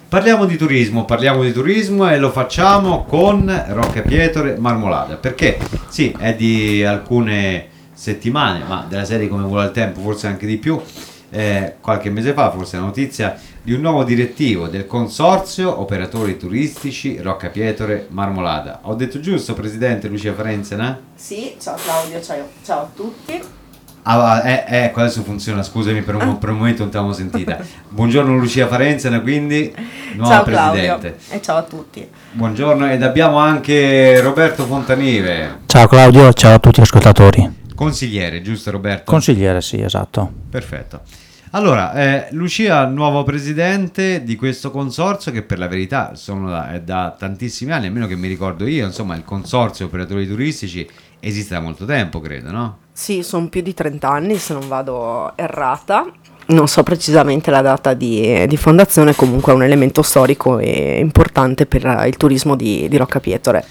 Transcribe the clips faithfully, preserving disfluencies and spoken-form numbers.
Parliamo di turismo, parliamo di turismo e lo facciamo con Rocca Pietore Marmolada, perché sì, è di alcune settimane, ma della serie Come vuole il tempo, forse anche di più, eh, qualche mese fa, forse la notizia di un nuovo direttivo del consorzio operatori turistici Rocca Pietore Marmolada. Ho detto giusto, Presidente Lucia Farenzena? Sì, ciao Claudio, ciao, ciao a tutti. Ah, eh, ecco, adesso funziona, scusami, per un, per un momento non ti avevo sentita. Buongiorno Lucia Farenzena, quindi nuova ciao Presidente. Claudio e ciao a tutti. Buongiorno, ed abbiamo anche Roberto Fontanive. Ciao Claudio, ciao a tutti gli ascoltatori. Consigliere, giusto Roberto? Consigliere, sì, esatto. Perfetto. Allora, eh, Lucia, nuovo presidente di questo consorzio che per la verità sono da, è da tantissimi anni, almeno che mi ricordo io, insomma il consorzio operatori turistici esiste da molto tempo, credo, no? Sì, sono più di trenta anni se non vado errata. Non so precisamente la data di, di fondazione, comunque è un elemento storico e importante per il turismo di, di Rocca Pietore.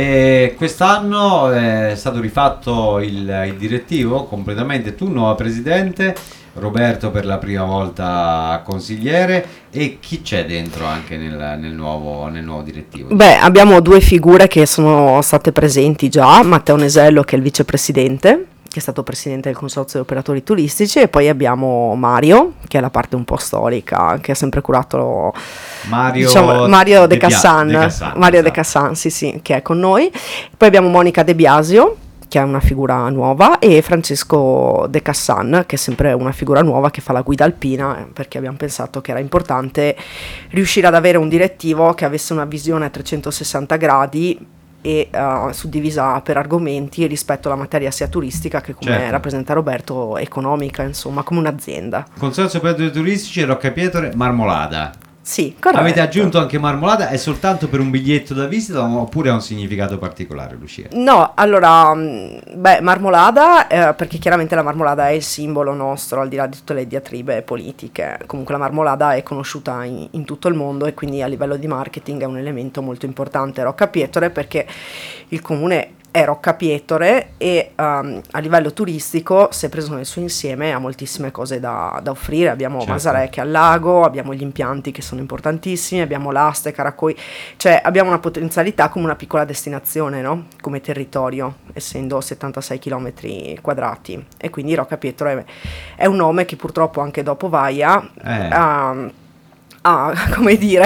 E quest'anno è stato rifatto il, il direttivo completamente, tu nuova presidente, Roberto per la prima volta consigliere, e chi c'è dentro anche nel, nel, nuovo, nel nuovo direttivo? Beh, abbiamo due figure che sono state presenti già, Matteo Nesello che è il vicepresidente, che è stato presidente del consorzio di operatori turistici, e poi abbiamo Mario, che è la parte un po' storica, che ha sempre curato Mario, diciamo, Mario De, De Cassan, De Cassan, Mario esatto. De Cassan, sì, sì, che è con noi. Poi abbiamo Monica De Biasio, che è una figura nuova, e Francesco De Cassan, che è sempre una figura nuova che fa la guida alpina, perché abbiamo pensato che era importante riuscire ad avere un direttivo che avesse una visione a trecentosessanta gradi e uh, suddivisa per argomenti rispetto alla materia sia turistica che, come certo. rappresenta Roberto, economica, insomma, come un'azienda. Consorzio operatori turistici Rocca Pietore Marmolada. Sì, corretto. Avete aggiunto anche Marmolada, è soltanto per un biglietto da visita oppure ha un significato particolare, Lucia? No, allora, beh, Marmolada, eh, perché chiaramente la Marmolada è il simbolo nostro, al di là di tutte le diatribe politiche. Comunque la Marmolada è conosciuta in, in tutto il mondo e quindi a livello di marketing è un elemento molto importante Rocca Pietore, perché il comune è Rocca Pietore e um, a livello turistico, se preso nel suo insieme, ha moltissime cose da, da offrire. Abbiamo certo. Masarè che è al lago, abbiamo gli impianti che sono importantissimi, abbiamo l'Aste, Caracoi, cioè abbiamo una potenzialità come una piccola destinazione, no? Come territorio, essendo settantasei chilometri quadrati, e quindi Rocca Pietore è, è un nome che purtroppo anche dopo Vaia eh. um, Ah, come dire,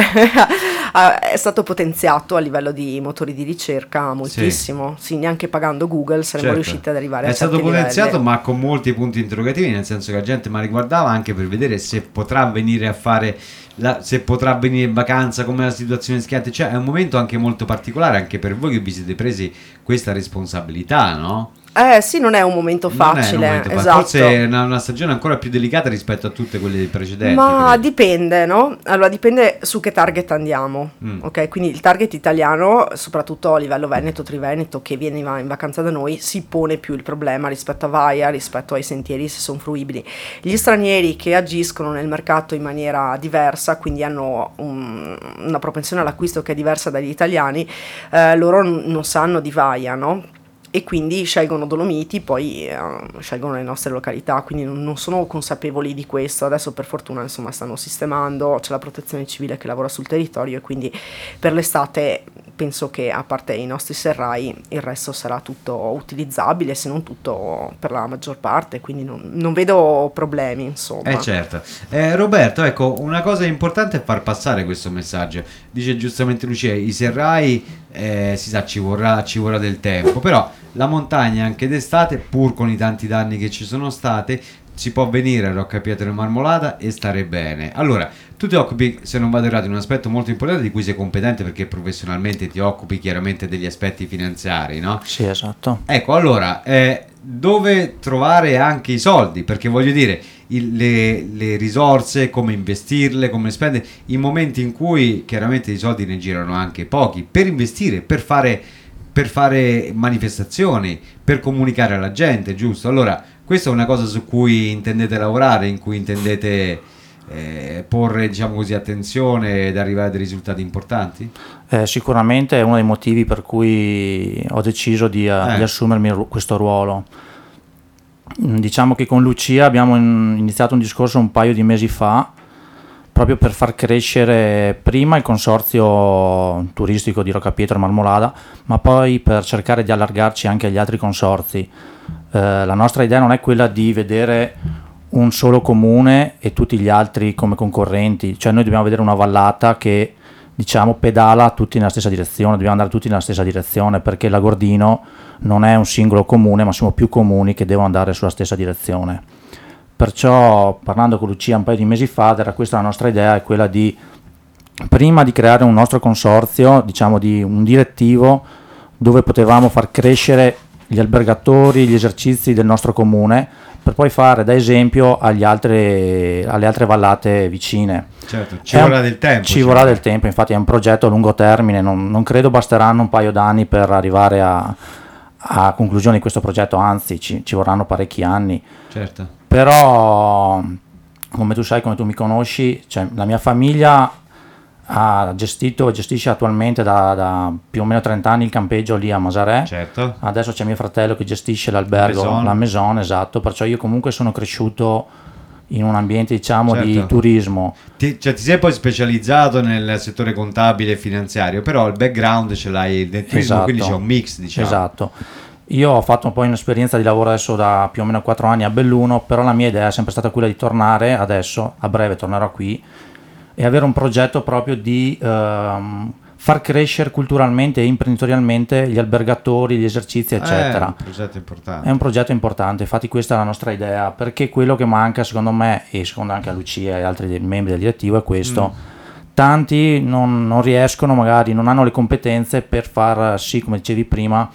è stato potenziato a livello di motori di ricerca moltissimo. Sì, sì, neanche pagando Google saremmo certo. riusciti ad arrivare è a certi stato potenziato livelli. Ma con molti punti interrogativi, nel senso che la gente mi riguardava anche per vedere se potrà venire a fare la, se potrà venire in vacanza, come la situazione schiante, cioè è un momento anche molto particolare anche per voi che vi siete presi questa responsabilità, no? Eh sì, non è un momento facile, non è un momento esatto. Forse è una, una stagione ancora più delicata rispetto a tutte quelle precedenti. Ma credo. dipende, no? Allora dipende su che target andiamo, mm. ok? Quindi il target italiano, soprattutto a livello Veneto, Triveneto, che viene in vacanza da noi, si pone più il problema rispetto a Vaia, rispetto ai sentieri se sono fruibili. Gli stranieri che agiscono nel mercato in maniera diversa, quindi hanno un, una propensione all'acquisto che è diversa dagli italiani, eh, loro n- non sanno di Vaia, no? E quindi scelgono Dolomiti, poi uh, scelgono le nostre località, quindi non, non sono consapevoli di questo. Adesso per fortuna insomma stanno sistemando, c'è la protezione civile che lavora sul territorio e quindi per l'estate penso che, a parte i nostri serrai, il resto sarà tutto utilizzabile, se non tutto per la maggior parte, quindi non, non vedo problemi, insomma. Eh certo. Eh, Roberto, ecco, una cosa importante è far passare questo messaggio. Dice giustamente Lucia, i serrai, eh, si sa, ci vorrà, ci vorrà del tempo, però la montagna anche d'estate, pur con i tanti danni che ci sono stati, si può venire a Rocca Pietore Marmolada e stare bene. Allora, tu ti occupi, se non vado errato, di un aspetto molto importante di cui sei competente, perché professionalmente ti occupi chiaramente degli aspetti finanziari, no? Sì, esatto. Ecco, allora, eh, dove trovare anche i soldi? Perché voglio dire, il, le, le risorse, come investirle, come spendere, in momenti in cui chiaramente i soldi ne girano anche pochi, per investire, per fare, per fare manifestazioni, per comunicare alla gente, giusto? Allora, questa è una cosa su cui intendete lavorare, in cui intendete eh, porre, diciamo così, attenzione ed arrivare a dei risultati importanti? Eh, sicuramente è uno dei motivi per cui ho deciso di, eh. di assumermi ru- questo ruolo. Diciamo che con Lucia abbiamo in- iniziato un discorso un paio di mesi fa proprio per far crescere prima il consorzio turistico di Rocca Pietra e Marmolada, ma poi per cercare di allargarci anche agli altri consorzi. Eh, la nostra idea non è quella di vedere un solo comune e tutti gli altri come concorrenti, cioè noi dobbiamo vedere una vallata che, diciamo, pedala tutti nella stessa direzione, dobbiamo andare tutti nella stessa direzione, perché l'Agordino non è un singolo comune, ma sono più comuni che devono andare sulla stessa direzione. Perciò, parlando con Lucia un paio di mesi fa, era questa la nostra idea, è quella di, prima di creare un nostro consorzio, diciamo di un direttivo dove potevamo far crescere gli albergatori, gli esercizi del nostro comune, per poi fare da esempio agli altri, alle altre vallate vicine. Certo, ci vorrà del tempo. Ci vorrà del tempo, infatti è un progetto a lungo termine, non, non credo basteranno un paio d'anni per arrivare a, a conclusione di questo progetto, anzi ci, ci vorranno parecchi anni. Certo. Però, come tu sai, come tu mi conosci, cioè, la mia famiglia ha gestito e gestisce attualmente da, da più o meno trenta anni il campeggio lì a Masarè. Certo. Adesso c'è mio fratello che gestisce l'albergo, Maison. la Maison, esatto, perciò io comunque sono cresciuto in un ambiente, diciamo, Certo. di turismo. Ti, cioè, ti sei poi specializzato nel settore contabile e finanziario, però il background ce l'hai nel turismo, Esatto. quindi c'è un mix, diciamo. Esatto. Io ho fatto poi un'esperienza di lavoro adesso da più o meno quattro anni a Belluno, però la mia idea è sempre stata quella di tornare adesso, a breve tornerò qui, e avere un progetto proprio di ehm, far crescere culturalmente e imprenditorialmente gli albergatori, gli esercizi, eccetera. È un progetto importante. È un progetto importante, infatti questa è la nostra idea, perché quello che manca secondo me, e secondo anche a Lucia e altri membri del direttivo, è questo. Mm. Tanti non, non riescono, magari non hanno le competenze per far sì, come dicevi prima,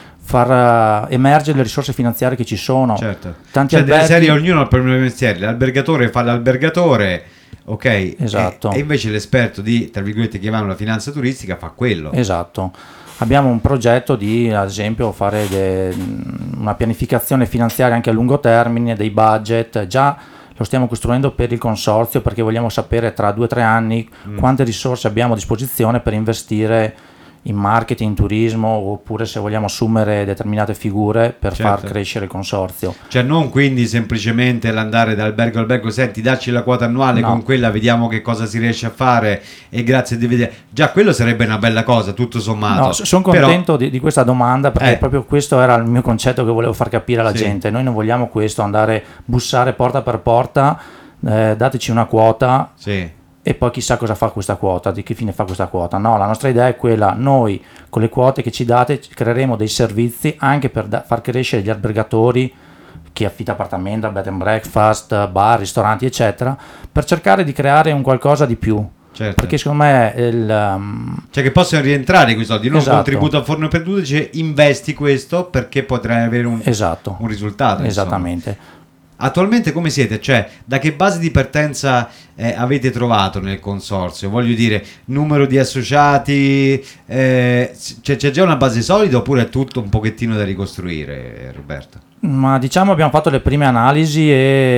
far uh, emergere le risorse finanziarie che ci sono. Certo. Tanti cioè, delle alberghi... serie ognuno ha il proprio mestiere, l'albergatore fa l'albergatore, ok? Esatto. E, e invece l'esperto di, tra virgolette, chiamiamola finanza turistica, fa quello. Esatto. Abbiamo un progetto di, ad esempio, fare de, una pianificazione finanziaria anche a lungo termine, dei budget, già lo stiamo costruendo per il consorzio, perché vogliamo sapere tra due o tre anni mm. quante risorse abbiamo a disposizione per investire in marketing, in turismo, oppure se vogliamo assumere determinate figure per certo. far crescere il consorzio. Cioè non quindi semplicemente l'andare da albergo a albergo, senti dacci la quota annuale, no. con quella vediamo che cosa si riesce a fare e grazie di vedere. Già quello sarebbe una bella cosa, tutto sommato. No, sono contento Però... di, di questa domanda, perché eh. proprio questo era il mio concetto che volevo far capire alla sì. gente. Noi non vogliamo questo, andare bussare porta per porta, eh, dateci una quota. Sì. E poi chissà cosa fa questa quota, di che fine fa questa quota. No, la nostra idea è quella, noi con le quote che ci date creeremo dei servizi anche per da- far crescere gli albergatori, chi affitta appartamenti, bed and breakfast, bar, ristoranti eccetera, per cercare di creare un qualcosa di più. Certo. Perché secondo me il, um... cioè che possano rientrare quei soldi, non esatto. contributo a forno perduto, dice investi questo perché potrai avere un, esatto. un risultato. Esattamente. Insomma. Attualmente come siete? Cioè, da che base di partenza eh, avete trovato nel consorzio? Voglio dire, numero di associati, eh, c'è, c'è già una base solida oppure è tutto un pochettino da ricostruire, Roberto? Ma diciamo abbiamo fatto le prime analisi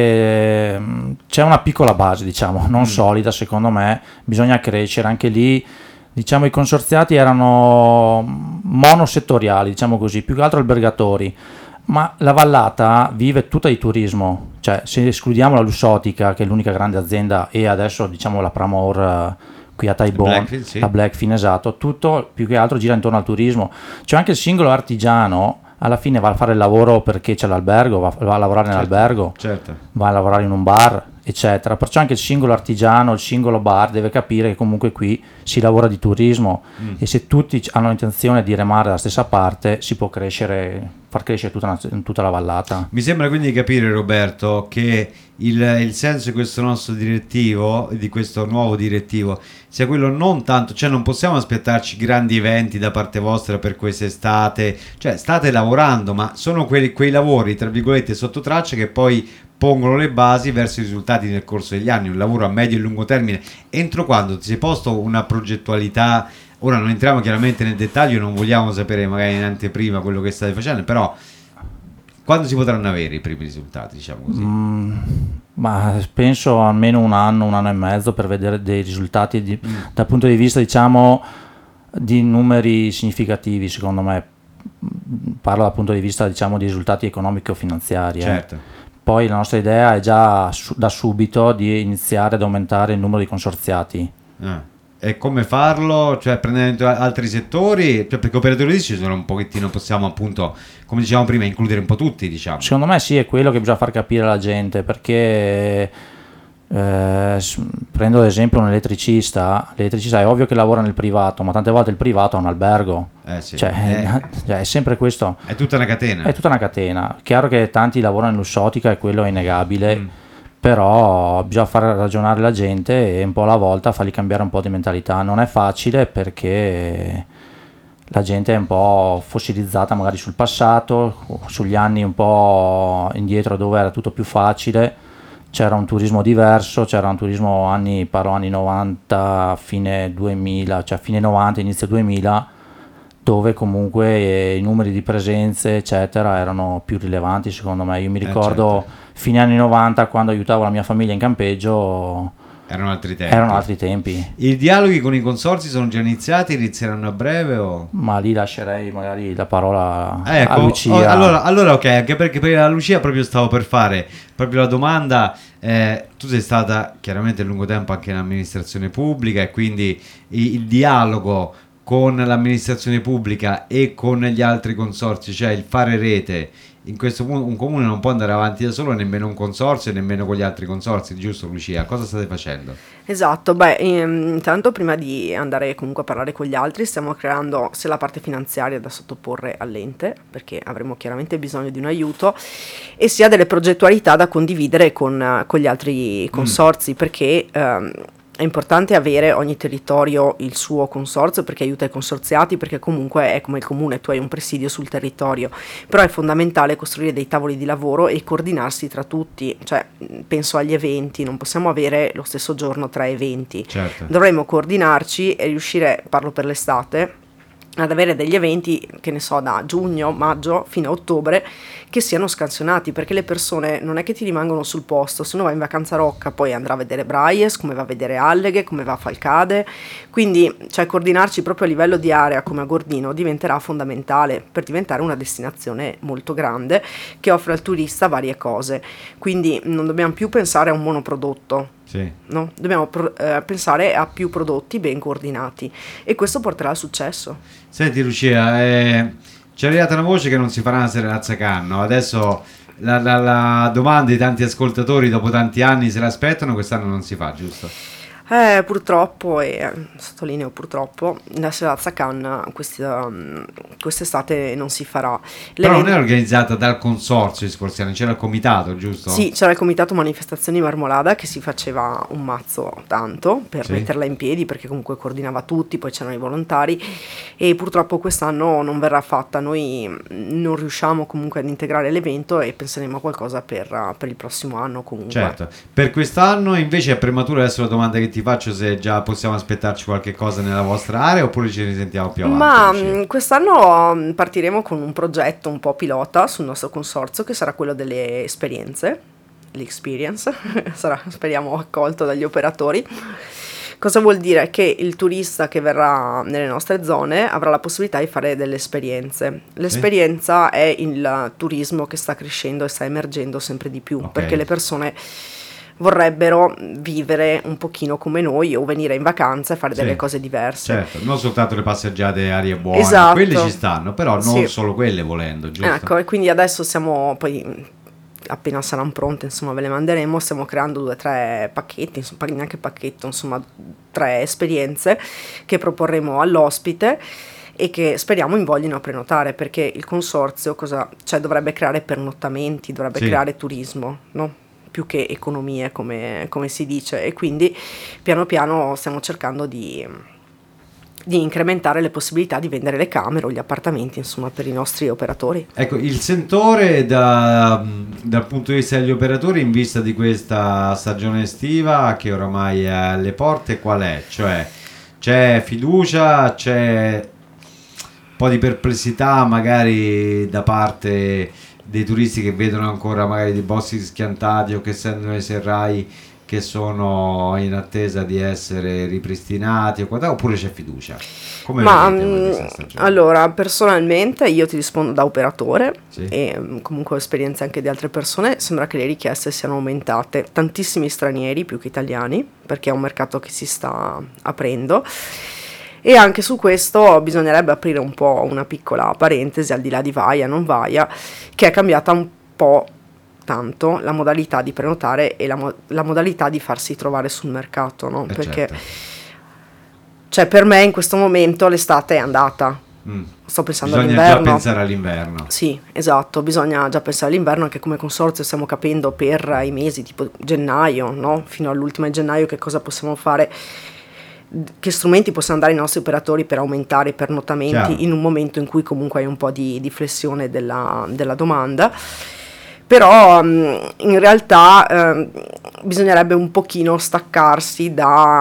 e c'è una piccola base, diciamo, non mm. solida secondo me, bisogna crescere anche lì. Diciamo i consorziati erano monosettoriali, diciamo così, più che altro albergatori. Ma la vallata vive tutta di turismo, cioè se escludiamo la Lussotica, che è l'unica grande azienda, e adesso diciamo la Pramor uh, qui a Taibon, Blackfin, sì. la Blackfin, esatto, tutto più che altro gira intorno al turismo. C'è anche il singolo artigiano, alla fine va a fare il lavoro perché c'è l'albergo, va, va a lavorare certo, nell'albergo, certo. va a lavorare in un bar, eccetera. Perciò anche il singolo artigiano, il singolo bar deve capire che comunque qui si lavora di turismo mm. e se tutti hanno intenzione di remare dalla stessa parte si può crescere, far crescere tutta, una, tutta la vallata. Mi sembra quindi di capire, Roberto, che il, il senso di questo nostro direttivo, di questo nuovo direttivo, sia quello non tanto, cioè non possiamo aspettarci grandi eventi da parte vostra per quest'estate, cioè state lavorando, ma sono quei, quei lavori, tra virgolette, sotto traccia che poi pongono le basi verso i risultati nel corso degli anni, un lavoro a medio e lungo termine. Entro quando ti sei posto una progettualità, ora non entriamo chiaramente nel dettaglio, non vogliamo sapere magari in anteprima quello che state facendo, però quando si potranno avere i primi risultati, diciamo così? Mm, ma penso almeno un anno, un anno e mezzo per vedere dei risultati di, mm. dal punto di vista, diciamo, di numeri significativi, secondo me. Parlo dal punto di vista, diciamo, di risultati economico-finanziari. Certo. Eh. poi la nostra idea è già su- da subito di iniziare ad aumentare il numero di consorziati. Ah. E come farlo? Cioè prendendo altri settori? Cioè, perché operatori turistici sono un pochettino, possiamo appunto, come dicevamo prima, includere un po' tutti, diciamo. Secondo me sì, è quello che bisogna far capire alla gente, perché eh, s- prendo ad esempio un elettricista. L'elettricista è ovvio che lavora nel privato, ma tante volte il privato è un albergo. Eh sì, Cioè, è, cioè, è sempre questo. è tutta una catena. È tutta una catena. Chiaro che tanti lavorano in lussotica e quello è innegabile, Mm. però bisogna far ragionare la gente e un po' alla volta fargli cambiare un po' di mentalità. Non è facile perché la gente è un po' fossilizzata magari sul passato, sugli anni un po' indietro dove era tutto più facile, c'era un turismo diverso, c'era un turismo anni, parlo anni novanta, fine duemila, cioè fine novanta, inizio duemila, dove comunque eh, i numeri di presenze eccetera erano più rilevanti secondo me. Io mi Eh, ricordo certo. fine anni novanta, quando aiutavo la mia famiglia in campeggio, Erano altri tempi. erano altri tempi, I dialoghi con i consorzi sono già iniziati, inizieranno a breve o... ma lì lascerei magari la parola a Ecco, Lucia. oh, allora, allora ok, anche perché per la Lucia proprio stavo per fare proprio la domanda. Eh, tu sei stata chiaramente a lungo tempo anche in amministrazione pubblica e quindi il, il dialogo con l'amministrazione pubblica e con gli altri consorzi, cioè il fare rete, in questo punto un comune non può andare avanti da solo, nemmeno un consorzio e nemmeno con gli altri consorzi, giusto Lucia? Cosa state facendo? Esatto, beh, ehm, intanto prima di andare comunque a parlare con gli altri stiamo creando sia la parte finanziaria da sottoporre all'ente, perché avremo chiaramente bisogno di un aiuto, e sia delle progettualità da condividere con, eh, con gli altri consorzi, perché ehm, è importante avere ogni territorio il suo consorzio, perché aiuta i consorziati, perché comunque è come il comune, tu hai un presidio sul territorio, però è fondamentale costruire dei tavoli di lavoro e coordinarsi tra tutti, cioè mh, penso agli eventi, non possiamo avere lo stesso giorno tre eventi, Certo. dovremmo coordinarci e riuscire, parlo per l'estate, ad avere degli eventi, che ne so, da giugno, maggio fino a ottobre, che siano scansionati, perché le persone non è che ti rimangono sul posto. Se uno va in vacanza a Rocca poi andrà a vedere Braies, come va a vedere Alleghe, come va a Falcade, quindi cioè coordinarci proprio a livello di area come a Gordino diventerà fondamentale per diventare una destinazione molto grande che offre al turista varie cose, quindi non dobbiamo più pensare a un monoprodotto. Sì. No? Dobbiamo pro- eh, pensare a più prodotti ben coordinati e questo porterà al successo. Senti Lucia, eh, c'è arrivata una voce che non si farà una serenazza canno, adesso la, la, la domanda di tanti ascoltatori dopo tanti anni se l'aspettano, quest'anno non si fa, giusto? Eh, purtroppo, e eh, sottolineo purtroppo, la Serazza Cannes questa, um, quest'estate non si farà. Però non L'evento- è organizzata dal consorzio di scorsi anni, c'era il comitato, giusto? Sì, c'era il comitato manifestazioni Marmolada che si faceva un mazzo tanto per Sì. metterla in piedi, perché comunque coordinava tutti, poi c'erano i volontari, e purtroppo quest'anno non verrà fatta. Noi mm, non riusciamo comunque ad integrare l'evento e penseremo a qualcosa per, uh, per il prossimo anno comunque. Certo, per quest'anno invece è prematuro adesso la domanda che ti faccio, se già possiamo aspettarci qualche cosa nella vostra area oppure ci risentiamo più avanti. Ma Lucia? mh, quest'anno mh, partiremo con un progetto un po' pilota sul nostro consorzio, che sarà quello delle esperienze, l'experience, sarà speriamo accolto dagli operatori. Cosa vuol dire? Che il turista che verrà nelle nostre zone avrà la possibilità di fare delle esperienze. L'esperienza è il turismo che sta crescendo e sta emergendo sempre di più, Ok. perché le persone vorrebbero vivere un pochino come noi o venire in vacanza e fare Sì. delle cose diverse. Certo, non soltanto le passeggiate arie buone, Esatto. quelle ci stanno, però non Sì. solo quelle volendo, giusto? Ecco, e quindi adesso siamo poi mh, appena saranno pronte, insomma, ve le manderemo. Stiamo creando due o tre pacchetti, insomma, neanche pacchetto, insomma, tre esperienze che proporremo all'ospite e che speriamo invoglino a prenotare, perché il consorzio cosa, cioè, dovrebbe creare pernottamenti, dovrebbe Sì. creare turismo, no? Più che economie, come, come si dice, e quindi piano piano stiamo cercando di, di incrementare le possibilità di vendere le camere o gli appartamenti, insomma, per i nostri operatori. Ecco, il sentore da- dal punto di vista degli operatori in vista di questa stagione estiva che oramai è alle porte, qual è? Cioè, c'è fiducia, c'è un po' di perplessità magari da parte dei turisti che vedono ancora magari dei boschi schiantati o che sentono i serrai che sono in attesa di essere ripristinati o quant'altro, oppure c'è fiducia? Come Ma vedete voi mh, questa stagione? allora, personalmente io ti rispondo da operatore Sì. e mh, comunque ho esperienza anche di altre persone, sembra che le richieste siano aumentate, tantissimi stranieri più che italiani, perché è un mercato che si sta aprendo. E anche su questo bisognerebbe aprire un po' una piccola parentesi, al di là di Vaia, non Vaia, che è cambiata un po' tanto la modalità di prenotare e la, mo- la modalità di farsi trovare sul mercato, no? Eh, Perché certo. cioè, per me in questo momento l'estate è andata, Mm. sto pensando Bisogna già all'inverno. pensare all'inverno. Sì, esatto, bisogna già pensare all'inverno, anche come consorzio stiamo capendo per i mesi tipo gennaio, no? Fino all'ultimo di gennaio che cosa possiamo fare, che strumenti possono dare ai nostri operatori per aumentare i pernottamenti Chiaro. in un momento in cui comunque hai un po' di, di flessione della, della domanda. Però mh, in realtà ehm, bisognerebbe un pochino staccarsi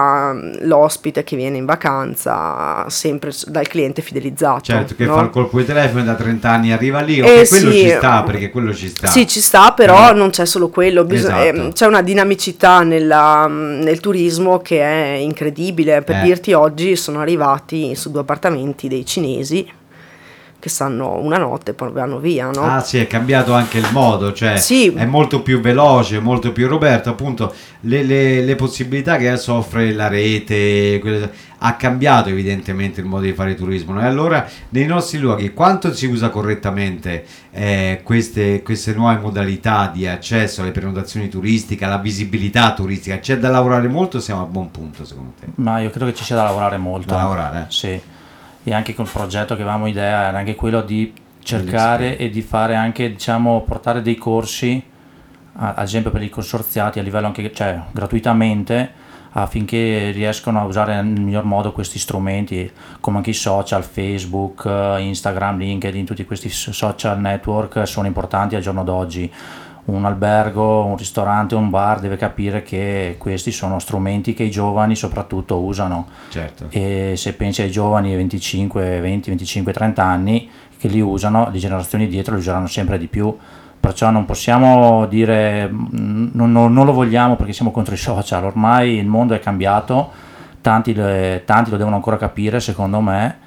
dall'ospite che viene in vacanza, sempre s- dal cliente fidelizzato. Certo, che no? fa il colpo di telefono e da trenta anni arriva lì, Eh ok, quello sì. ci sta, perché quello ci sta. Sì, ci sta, però Eh. non c'è solo quello, bis- Esatto. ehm, c'è una dinamicità nella- nel turismo che è incredibile. Per Eh. dirti, oggi sono arrivati su due appartamenti dei cinesi che stanno una notte e poi vanno via, no? Ah sì, è cambiato anche il modo, cioè Sì. è molto più veloce, molto più Roberto, appunto le, le- le possibilità che adesso offre la rete, quelle- ha cambiato evidentemente il modo di fare turismo, no? E allora nei nostri luoghi quanto si usa correttamente eh, queste, queste nuove modalità di accesso alle prenotazioni turistiche, alla visibilità turistica? C'è da lavorare molto, siamo a buon punto secondo te? Ma io credo che ci sia da lavorare molto. Da lavorare, eh? Sì. E anche col progetto che avevamo idea era anche quello di cercare e di fare anche, diciamo, portare dei corsi, a- ad esempio per i consorziati a livello anche, cioè gratuitamente, affinché riescano a usare nel miglior modo questi strumenti, come anche i social, Facebook, eh, Instagram, LinkedIn, tutti questi s- social network sono importanti al giorno d'oggi. Un albergo, un ristorante, un bar deve capire che questi sono strumenti che i giovani soprattutto usano. Certo. E se pensi ai giovani venticinque, venti, venticinque, trenta anni che li usano, le generazioni dietro li useranno sempre di più. Perciò non possiamo dire mm, non, non- non lo vogliamo perché siamo contro i social. Ormai il mondo è cambiato, tanti, le- tanti lo devono ancora capire secondo me,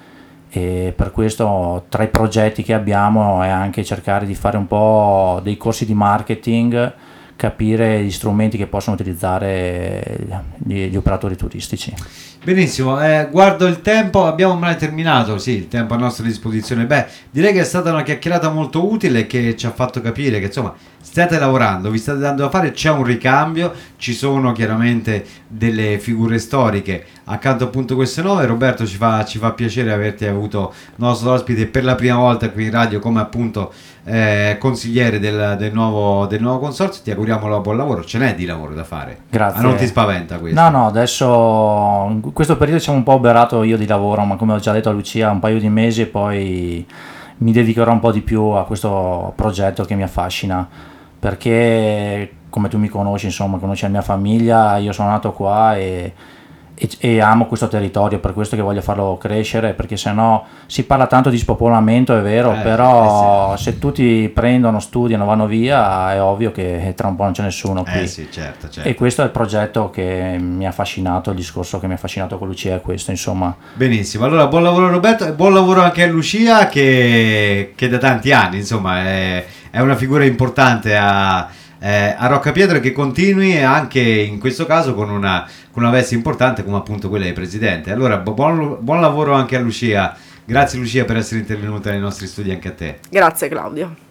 e per questo tra i progetti che abbiamo è anche cercare di fare un po' dei corsi di marketing, capire gli strumenti che possono utilizzare gli, gli operatori turistici. Benissimo, eh, guardo il tempo, abbiamo mai terminato, sì, il tempo a nostra disposizione. Beh, direi che è stata una chiacchierata molto utile che ci ha fatto capire che insomma state lavorando, vi state dando da fare, c'è un ricambio, ci sono chiaramente delle figure storiche accanto appunto a queste nuove. Roberto, ci fa, ci fa piacere averti avuto nostro ospite per la prima volta qui in radio come appunto eh, consigliere del, del, nuovo, del nuovo consorzio. Ti auguriamo buon lavoro, ce n'è di lavoro da fare. Grazie. Ah, non ti spaventa questo? No, no, adesso in questo periodo siamo un po' oberato io di lavoro, ma come ho già detto a Lucia, un paio di mesi e poi mi dedicherò un po' di più a questo progetto che mi affascina, perché come tu mi conosci, insomma, conosci la mia famiglia, io sono nato qua e, e, e amo questo territorio, per questo che voglio farlo crescere, perché sennò si parla tanto di spopolamento, è vero, Eh, però eh sì. se tutti prendono, studiano, vanno via, è ovvio che tra un po' non c'è nessuno qui. Eh sì, certo, certo. E questo è il progetto che mi ha affascinato, il discorso che mi ha affascinato con Lucia è questo, insomma. Benissimo, allora buon lavoro Roberto e buon lavoro anche a Lucia che, che da tanti anni insomma è, è una figura importante a, eh, a Roccapietro, e che continui anche in questo caso con una, con una veste importante come appunto quella di presidente. Allora bu- buon, buon lavoro anche a Lucia, grazie Lucia per essere intervenuta nei nostri studi, anche a te. Grazie Claudio.